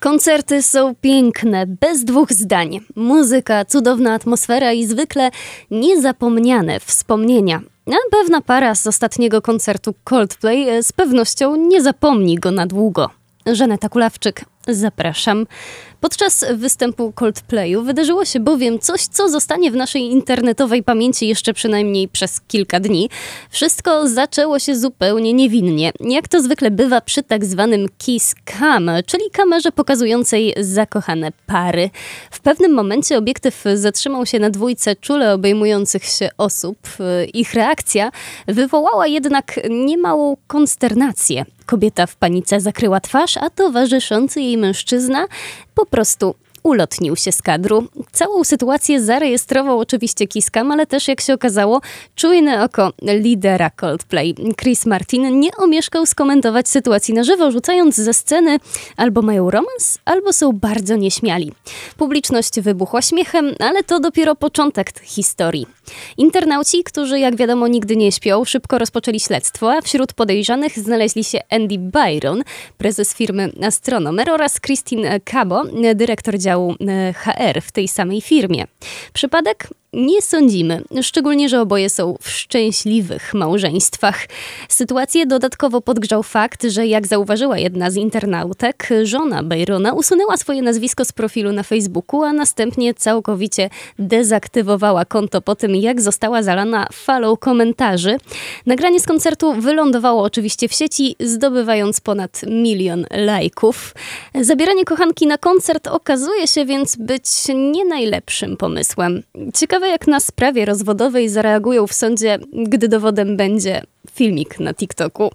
Koncerty są piękne, bez dwóch zdań. Muzyka, cudowna atmosfera i zwykle niezapomniane wspomnienia. A pewna para z ostatniego koncertu Coldplay z pewnością nie zapomni go na długo. Żaneta Kulawczyk, zapraszam. Podczas występu Coldplayu wydarzyło się bowiem coś, co zostanie w naszej internetowej pamięci jeszcze przynajmniej przez kilka dni. Wszystko zaczęło się zupełnie niewinnie, jak to zwykle bywa przy tak zwanym Kiss Cam, czyli kamerze pokazującej zakochane pary. W pewnym momencie obiektyw zatrzymał się na dwójce czule obejmujących się osób. Ich reakcja wywołała jednak niemałą konsternację. Kobieta w panice zakryła twarz, a towarzyszący jej mężczyzna po prostu ulotnił się z kadru. Całą sytuację zarejestrował oczywiście Kiss Cam, ale też, jak się okazało, czujne oko lidera Coldplay. Chris Martin nie omieszkał skomentować sytuacji na żywo, rzucając ze sceny: albo mają romans, albo są bardzo nieśmiali. Publiczność wybuchła śmiechem, ale to dopiero początek historii. Internauci, którzy jak wiadomo nigdy nie śpią, szybko rozpoczęli śledztwo, a wśród podejrzanych znaleźli się Andy Byron, prezes firmy Astronomer, oraz Christine Cabo, dyrektor działu HR w tej samej firmie. Przypadek? Nie sądzimy, szczególnie, że oboje są w szczęśliwych małżeństwach. Sytuację dodatkowo podgrzał fakt, że jak zauważyła jedna z internautek, żona Byrona usunęła swoje nazwisko z profilu na Facebooku, a następnie całkowicie dezaktywowała konto po tym, jak została zalana falą komentarzy. Nagranie z koncertu wylądowało oczywiście w sieci, zdobywając ponad 1 milion lajków. Zabieranie kochanki na koncert okazuje się więc być nie najlepszym pomysłem. Ciekawe, jak na sprawie rozwodowej zareagują w sądzie, gdy dowodem będzie filmik na TikToku.